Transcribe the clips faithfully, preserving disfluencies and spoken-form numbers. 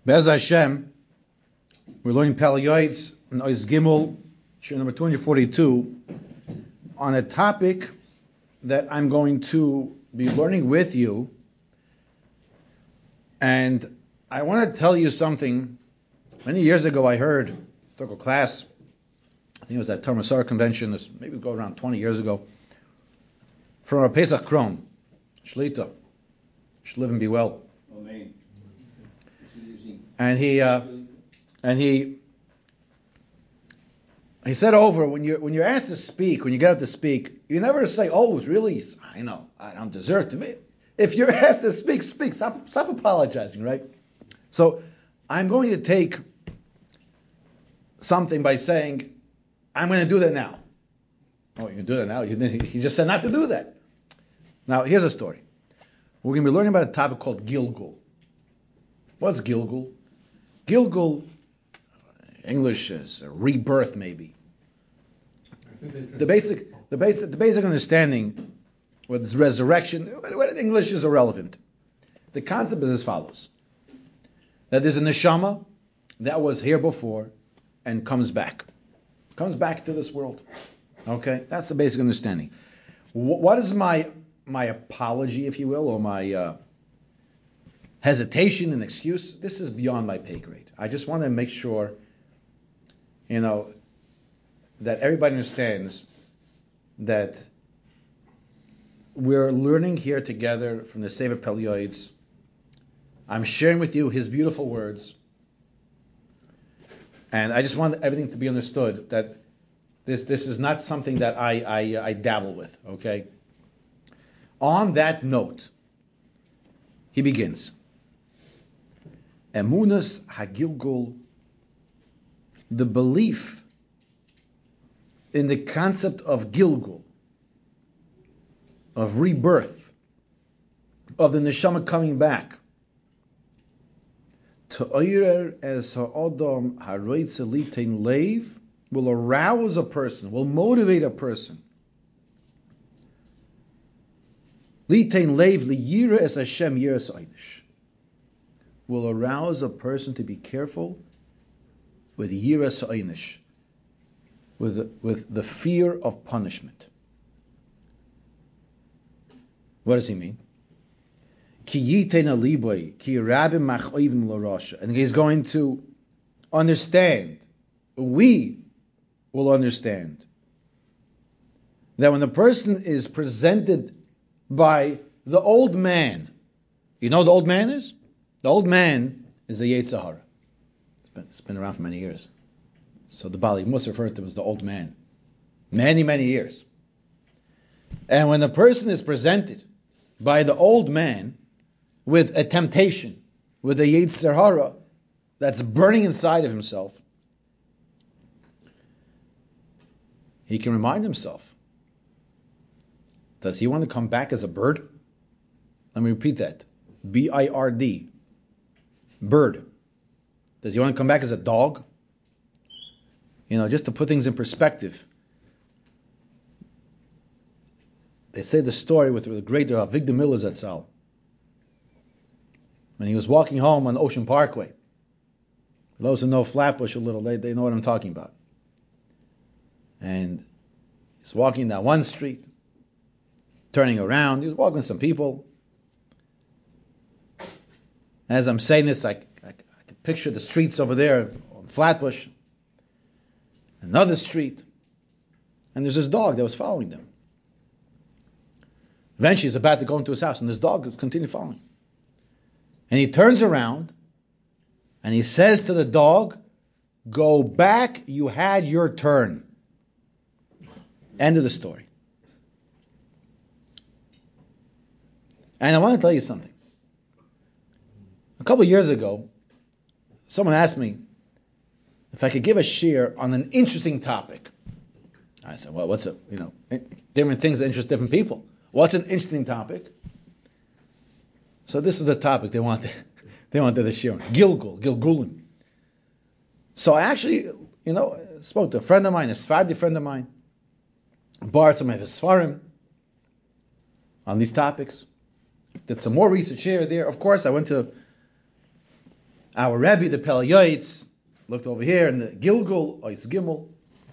Bez Hashem, we're learning Palayoids and Ois Gimel, Shir number two forty-two, on a topic that I'm going to be learning with you. And I want to tell you something. Many years ago, I heard, took a class, I think it was at Torah Masar convention, this maybe go around twenty years ago, from a Pesach Kron, Shlita, should live and be well. Amen. And he uh, and he he said over when you when you're asked to speak, when you get up to speak, you never say, "Oh, really? I know I don't deserve to be." If you're asked to speak, speak. Stop, stop apologizing, right? So I'm going to take something by saying, "I'm going to do that now." Oh, you can do that now? You, you just said not to do that. Now here's a story. We're going to be learning about a topic called Gilgul. What's Gilgul? Gilgul, English is a rebirth, maybe. The basic, the basic, the basic understanding with resurrection, what English is irrelevant. The concept is as follows: that there's a neshama that was here before and comes back, comes back to this world. Okay, that's the basic understanding. What is my my apology, if you will, or my uh, hesitation and excuse? This is beyond my pay grade. I just want to make sure, you know, that everybody understands that we're learning here together from the Sefer Palayoids. I'm sharing with you his beautiful words, and I just want everything to be understood that this this is not something that I I, I dabble with. Okay. On that note, he begins. Emunas Hagilgul, the belief in the concept of Gilgul, of rebirth, of the neshama coming back. Ta'oyer es ha'odam ha'roitze litein leiv, will arouse a person, will motivate a person. Litein leiv liyira es Hashem yiras eidish, will arouse a person to be careful with yiras eidish, with with the fear of punishment. What does he mean? Ki yitein aliboy ki rabim machoivim l'rasha, and he's going to understand. We will understand that when the person is presented by the old man, you know what the old man is? The old man is the Yetzer Hara. It's been, it's been around for many years. So the Bali must refer to him as the old man. Many, many years. And when the person is presented by the old man with a temptation, with a Yetzer Hara that's burning inside of himself, he can remind himself, does he want to come back as a bird? Let me repeat that. B I R D. Bird. Does he want to come back as a dog? You know, just to put things in perspective. They say the story with the great uh, Victor Miller Zatzal. When he was walking home on Ocean Parkway. For those who know Flatbush a little, they, they know what I'm talking about. And he's walking down one street, turning around. He was walking with some people. As I'm saying this, I, I, I can picture the streets over there on Flatbush. Another street. And there's this dog that was following them. Eventually he's about to go into his house, and this dog continues following. And he turns around, and he says to the dog, "Go back, you had your turn." End of the story. And I want to tell you something. A couple of years ago, someone asked me if I could give a share on an interesting topic. I said, well, what's a, you know, different things that interest different people. What's an interesting topic? So this is the topic they wanted, they wanted to share. Gilgul, Gilgulim. So I actually, you know, spoke to a friend of mine, a Sephardi friend of mine, borrowed some of his Sfarim on these topics. Did some more research here or there. Of course, I went to Our Rebbe, the Pel Yoetz, looked over here in the Gilgul, Ois Gimel.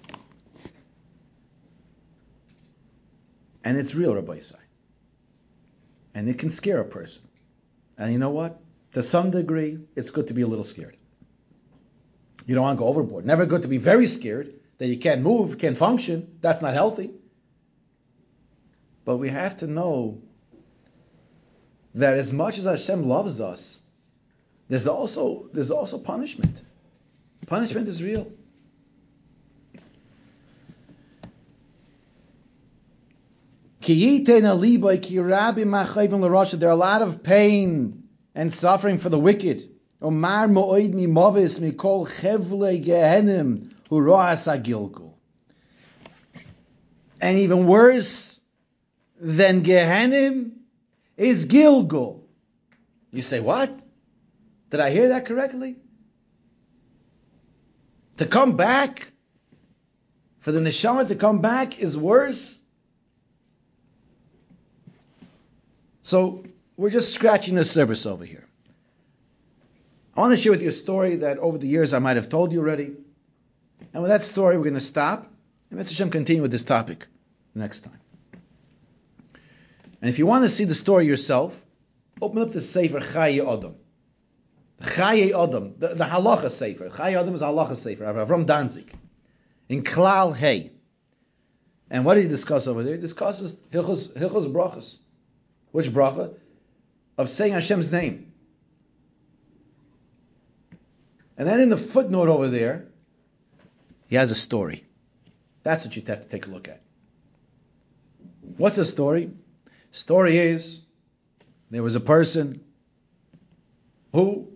And it's real, Rabbi Isai. And it can scare a person. And you know what? To some degree, it's good to be a little scared. You don't want to go overboard. Never good to be very scared that you can't move, can't function. That's not healthy. But we have to know that as much as Hashem loves us, there's also there's also punishment. Punishment is real. There are a lot of pain and suffering for the wicked. And even worse than Gehenim is Gilgul. You say, what? Did I hear that correctly? To come back, for the neshama to come back is worse? So, we're just scratching the surface over here. I want to share with you a story that over the years I might have told you already. And with that story, we're going to stop. And Mister Hashem continue with this topic next time. And if you want to see the story yourself, open up the Sefer Chaye Adam. Chaye Adam, the, the Halacha Sefer. Chaye Adam is Halacha Sefer, Avram Danzig. In Klal Hey. And what did he discuss over there? He discusses Hilchos, Hilchos Brachas. Which bracha? Of saying Hashem's name. And then in the footnote over there, he has a story. That's what you'd have to take a look at. What's the story? Story is, there was a person who,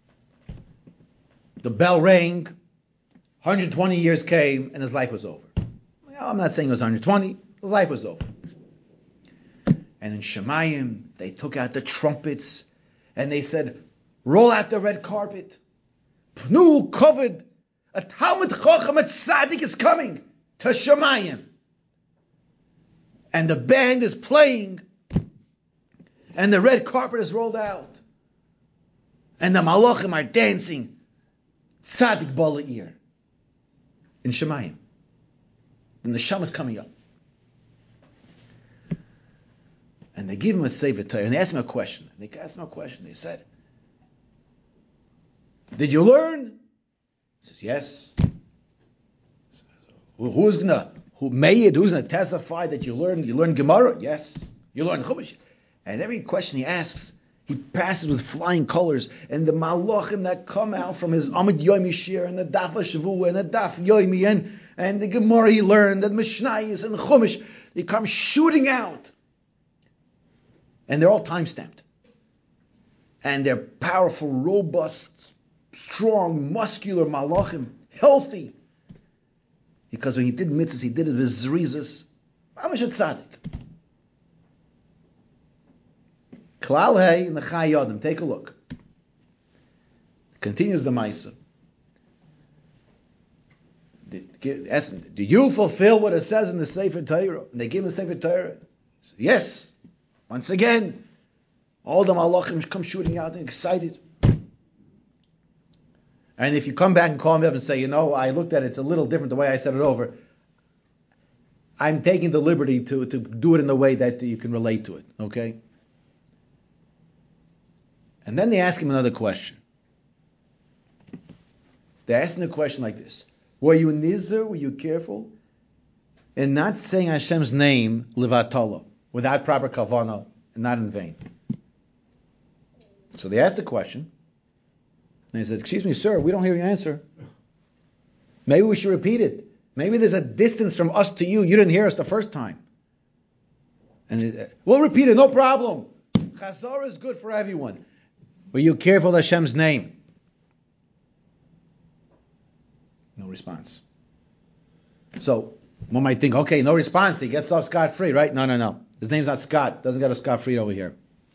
the bell rang, one hundred twenty years came, and his life was over. Well, I'm not saying it was one hundred twenty, his life was over. And in Shemayim, they took out the trumpets, and they said, roll out the red carpet. Pnu covered, a Talmud Chacham, a Tzaddik is coming to Shemayim. And the band is playing, and the red carpet is rolled out. And the Malachim are dancing, Tzaddik Bala'ir, in Shemayim. The Neshama is coming up. And they give him a Sefer Torah, and they ask him a question. They asked him a question. They said, did you learn? He says, yes. Who, who's gonna, who made, who's gonna testify that you learned? You learned Gemara? Yes. You learned Chumash? And every question he asks, he passes with flying colors. And the Malachim that come out from his Amid Yomi Shir, and the Daf HaShavua, and the Daf Yomi, and, and the Gemara he learned, and Mishnayos, and Chumash, they come shooting out. And they're all time-stamped. And they're powerful, robust, strong, muscular malachim, healthy. Because when he did mitzvahs, he did it with zrizas. Mamash tzaddik. Klal Hey in the Chaye Adam. Take a look. Continues the Maisa. Did, do you fulfill what it says in the Sefer Torah? And they give him the Sefer Torah. Yes. Once again, all the malachim come shooting out and excited. And if you come back and call me up and say, you know, I looked at it, it's a little different the way I said it over, I'm taking the liberty to, to do it in a way that you can relate to it, okay? And then they ask him another question. They're asking a question like this. Were you nizar, were you careful in not saying Hashem's name, levatala, without proper kavanah, and not in vain? So they asked the question, and he said, excuse me, sir, we don't hear your answer. Maybe we should repeat it. Maybe there's a distance from us to you. You didn't hear us the first time. And it, we'll repeat it, no problem. Chazara is good for everyone. Were you careful of Hashem's name? No response. So, one might think, okay, no response, he gets off scot-free, right? No, no, no. His name's not Scott. Doesn't get a scot-free over here.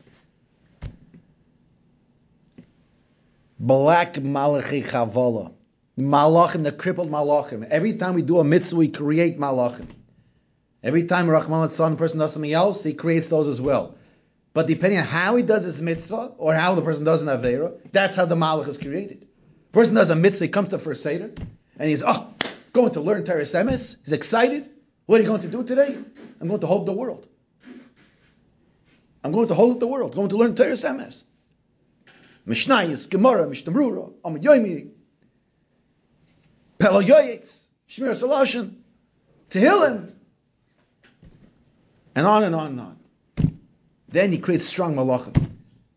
Black Malachi Chavala. Malachim, the crippled Malachim. Every time we do a mitzvah, we create Malachim. Every time Rahman al-San, a person does something else, he creates those as well. But depending on how he does his mitzvah, or how the person does an Aveira, that's how the Malach is created. The person does a mitzvah, he comes to first Seder, and he's, oh, going to learn Teres Emes. He's excited. What are you going to do today? I'm going to hold the world. I'm going to hold up the world. I'm going to learn Teres Emes. Mishnayos, Gemara, Mishtamrura, Amud Yomi, Pelo Yoyetz, Shmir Saloshin, Tehillim, and on and on and on. Then he creates strong malachim.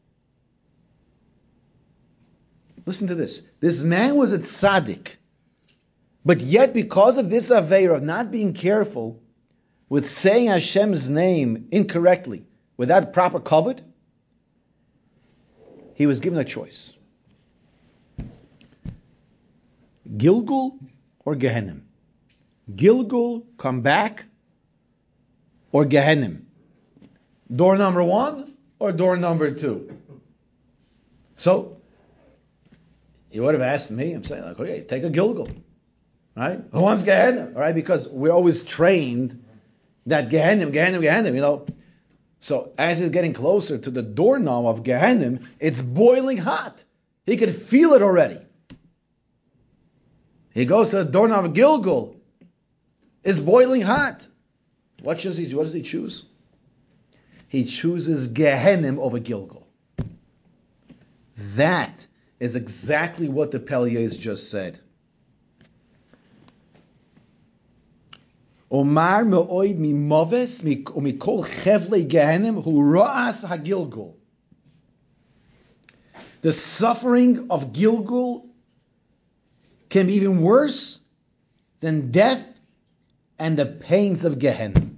Listen to this. This man was a tzaddik, but yet because of this aveir of not being careful with saying Hashem's name incorrectly, without proper kavod, he was given a choice. Gilgul or Gehenim. Gilgul, come back, or Gehenim. Door number one or door number two. So, you would have asked me, I'm saying, like, okay, take a Gilgul. Right? Who wants Gehenim? All right, because we're always trained that Gehenim, Gehenim, Gehenim, you know. So as he's getting closer to the doorknob of Gehenim, it's boiling hot. He could feel it already. He goes to the doorknob of Gilgul. It's boiling hot. What does he? What does he choose? He chooses Gehenim over Gilgul. That is exactly what the Pelias just said. Omar me'oid mi moves mikol chevle Gehenim hu ra'as hagilgul. The suffering of Gilgul can be even worse than death and the pains of Gehenim.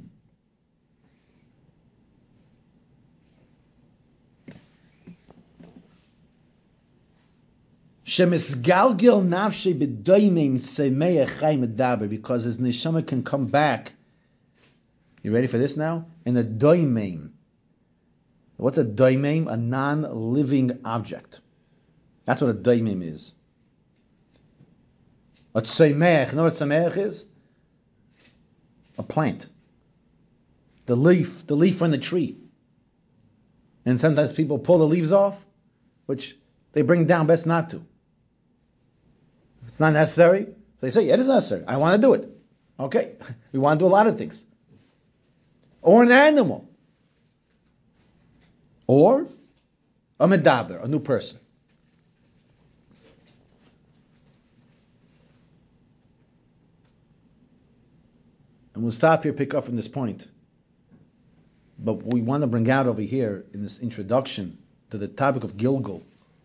Shemisgalgil nafshe b'doimim seimei echai medaber, because his neshama can come back. You ready for this now? In a doimim. What's a doimim? A non-living object. That's what a doimim is. A tseimech. You know what a tseimech is? A plant. The leaf. The leaf on the tree. And sometimes people pull the leaves off, which they bring down, best not to. If it's not necessary, so they say, yeah, it is necessary. I want to do it. Okay. We want to do a lot of things. Or an animal. Or a medaber, a new person. And we'll stop here, pick up from this point. But what we want to bring out over here in this introduction to the topic of Gilgul,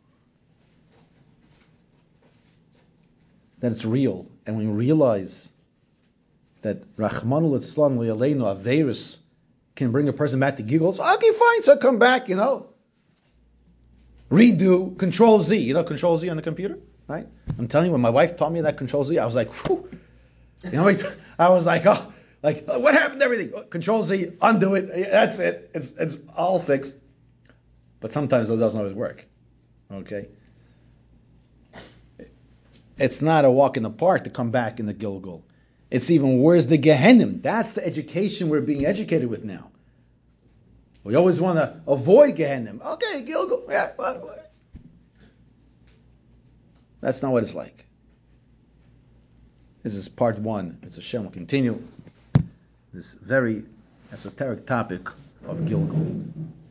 that it's real, and when we realize that Rachmanu litzlan li'aleinu Averis can bring a person back to Gilgul, so, okay, fine, so come back, you know. Redo, Control Z, you know Control Z on the computer, right? I'm telling you, when my wife taught me that Control Z, I was like, whew. You know, I was like, oh, like, what happened to everything? Control Z, undo it, that's it, it's it's all fixed. But sometimes it doesn't always work, okay? It's not a walk in the park to come back in the Gilgul. It's even worse, the Gehenim. That's the education we're being educated with now. We always want to avoid Gehenim. Okay, Gilgul. Yeah, what, what? That's not what it's like. This is part one. It's a Hashem will continue this very esoteric topic of Gilgul.